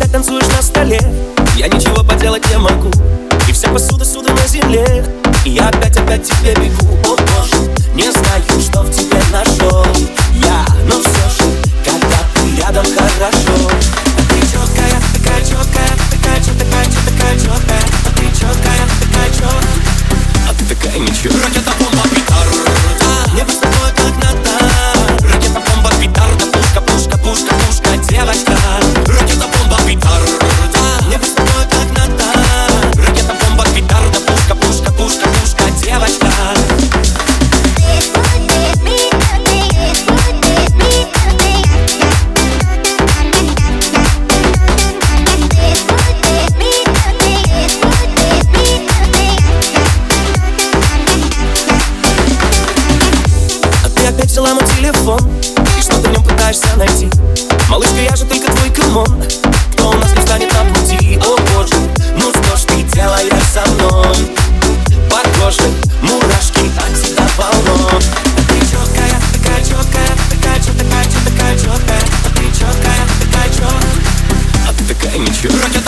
опять танцуешь на столе, я ничего поделать не могу. И вся посуда суда на земле, и я опять тебе бегу. О боже, не знаю, что в тебе нашел я, но все же, когда ты рядом, хорошо. Ты четкая, такая четкая, такая четкая, такая четкая. Ты четкая, такая четкая, а ты такая ничего. Ракета-бомба, петарда, небо с тобой как надо. Ракета-бомба, петарда, пушка, пушка, пушка, пушка, девочка. Ракета-бомба, петарда, небо с тобой как надо. Ракета-бомба, петарда, пушка, пушка, пушка, пушка, девочка. Опять взяла мой телефон и что-то в нем пытаешься найти. Малышка, я же только твой камон, кто у нас не встанет на пути. О боже, ну что ж ты делаешь со мной? По коже мурашки от тебя полно. Ты четкая, такая четкая, такая четкая, такая четкая. Ты четкая, такая четкая, а ты такая ничего.